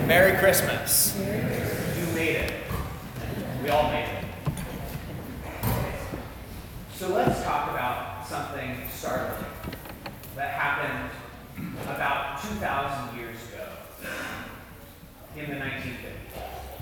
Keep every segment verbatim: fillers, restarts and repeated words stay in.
Merry Christmas. You made it. We all made it. So let's talk about something startling that happened about two thousand years ago in the nineteen fifties.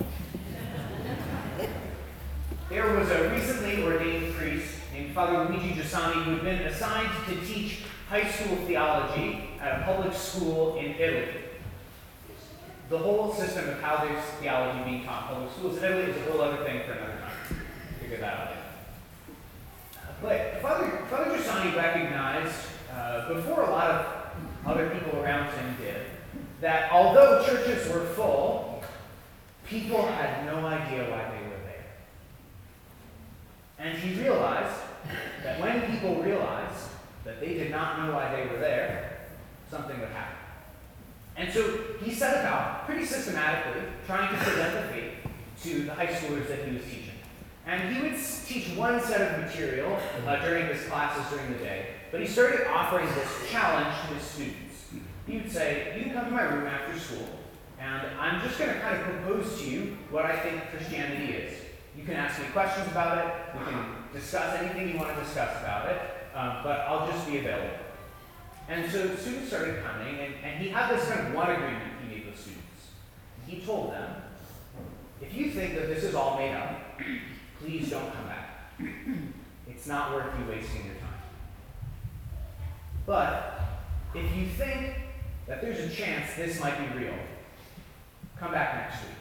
There was a recently ordained priest named Father Luigi Giussani who had been assigned to teach high school theology at a public school in Italy. The whole system of how there's theology being taught in public schools in Italy is a whole other thing for another time. Figure that out later. But Father, Father Giussani recognized, uh, before a lot of other people around him did, that although churches were full, people had no idea why they were there. And he realized that when people realized that they did not know why they were there, something would happen. And so he set about, pretty systematically, trying to present the faith to the high schoolers that he was teaching. And he would teach one set of material uh, during his classes during the day, but he started offering this challenge to his students. He would say, you can come to my room after school, and I'm just going to kind of propose to you what I think Christianity is. You can ask me questions about it, we can discuss anything you want to discuss about it, um, but I'll just be available. And so the students started coming, and, and he had this kind of one agreement he made with students. He told them, if you think that this is all made up, please don't come back. It's not worth you wasting your time. But if you think that there's a chance this might be real, come back next week.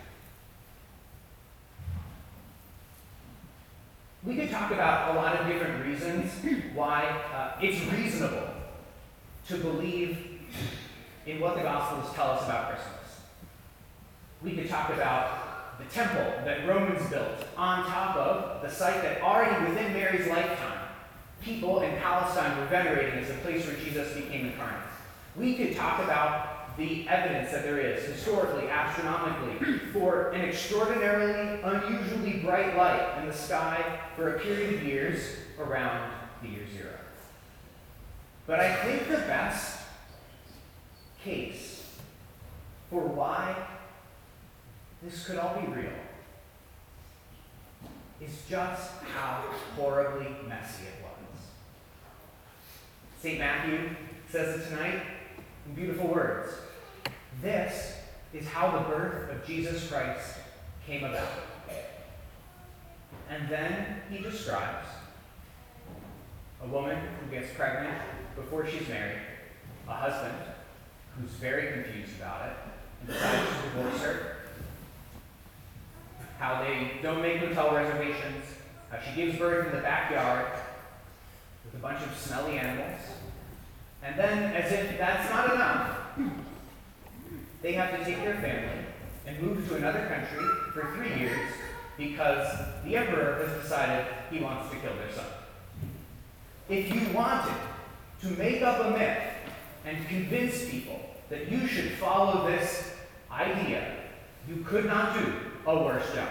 We could talk about a lot of different reasons why uh, it's reasonable to believe in what the Gospels tell us about Christmas. We could talk about the temple that Romans built on top of the site that already within Mary's lifetime, people in Palestine were venerating as a place where Jesus became incarnate. We could talk about the evidence that there is, historically, astronomically, for an extraordinarily, unusually bright light in the sky for a period of years around the year zero. But I think the best case for why this could all be real is just how horribly messy it was. Saint Matthew says it tonight in beautiful words. This is how the birth of Jesus Christ came about. And then he describes a woman who gets pregnant before she's married, a husband who's very confused about it and decides to divorce her, how they don't make hotel reservations, how she gives birth in the backyard with a bunch of smelly animals, and then, as if that's not enough, they have to take their family and move to another country for three years because the emperor has decided he wants to kill their son. If you wanted to make up a myth and convince people that you should follow this idea, you could not do a worse job.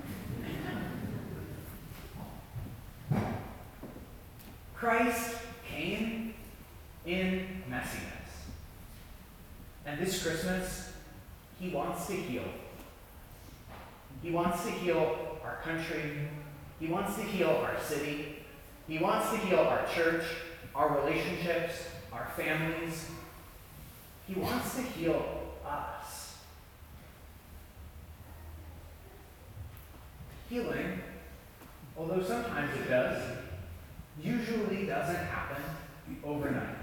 Christ came in messiness. And this Christmas, he wants to heal. He wants to heal our country. He wants to heal our city. He wants to heal our church, our relationships, our families. He wants to heal us. Healing, although sometimes it does, usually doesn't happen overnight.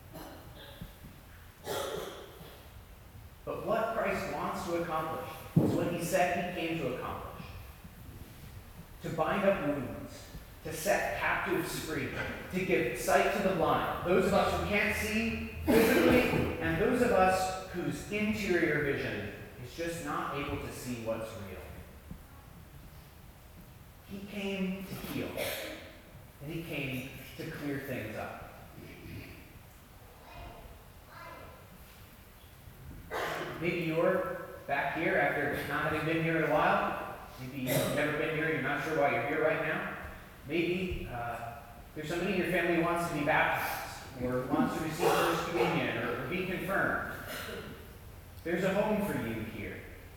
But what Christ wants to accomplish is what he said he came to accomplish. To bind up wounds, to set captives free, to give sight to the blind, those of us who can't see physically, and those of us whose interior vision is just not able to see what's real. He came to heal, and he came to clear things up. Maybe you're back here after not having been here in a while. Maybe you've never been here and you're not sure why you're here right now. Maybe uh, there's somebody in your family who wants to be baptized or wants to receive First Communion or, or be confirmed. There's a home for you here.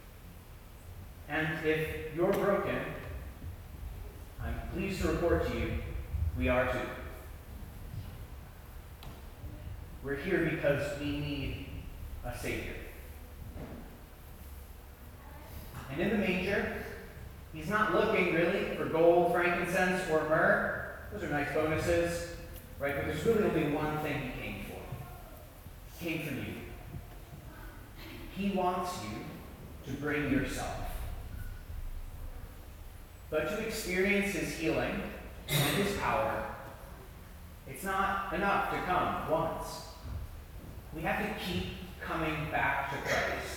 And if you're broken, I'm pleased to report to you, we are too. We're here because we need a Savior. And in the manger, he's not looking really for gold, frankincense, or myrrh. Those are nice bonuses, right? But there's really only one thing he came for. He came for you. He wants you to bring yourself. But to experience his healing and his power, it's not enough to come once. We have to keep coming back to Christ.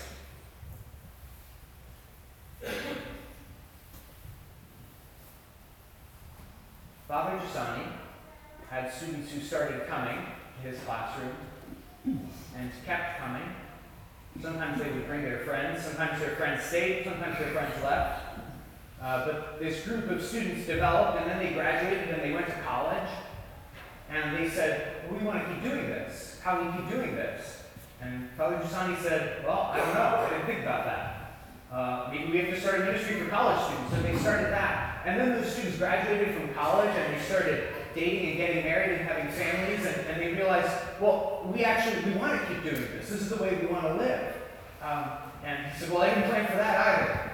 Father Giussani had students who started coming to his classroom and kept coming. Sometimes they would bring their friends, sometimes their friends stayed, sometimes their friends left. Uh, but this group of students developed, and then they graduated, and they went to college, and they said, well, we want to keep doing this. How do we keep doing this? And Father Giussani said, well, I don't know. I didn't think about that. Uh, maybe we have to start a ministry for college students. So they started that. And then those students graduated from college, and they started dating and getting married and having families, and, and they realized, well, we actually, we want to keep doing this. This is the way we want to live. Um, and he said, well, I didn't plan for that either.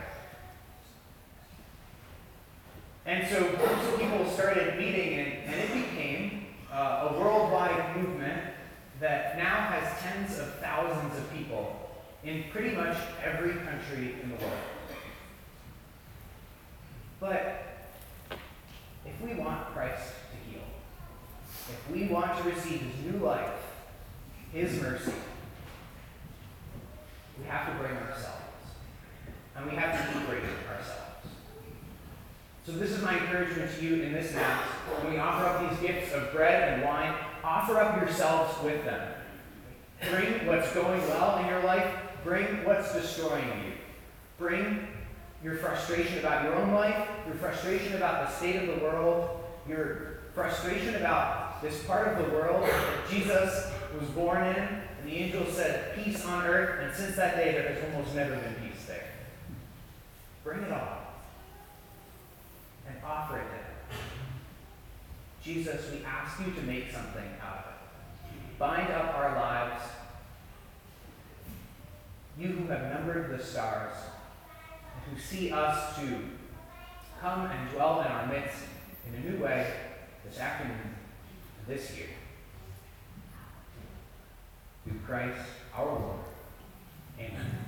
And so groups of people started meeting, and, and it became uh, a worldwide movement that now has tens of thousands of people in pretty much every country in the world. But if we want Christ to heal, if we want to receive his new life, his mercy, we have to bring ourselves. And we have to keep bringing ourselves. So this is my encouragement to you in this Mass. When we offer up these gifts of bread and wine, offer up yourselves with them. Bring what's going well in your life. Bring what's destroying you. Bring your frustration about your own life, your frustration about the state of the world, your frustration about this part of the world that Jesus was born in, and the angel said, peace on earth, and since that day there has almost never been peace there. Bring it all. And offer it to him. Jesus, we ask you to make something out of it. Bind up our lives. You who have numbered the stars, and who see us to come and dwell in our midst in a new way this afternoon, this year. Through Christ our Lord. Amen.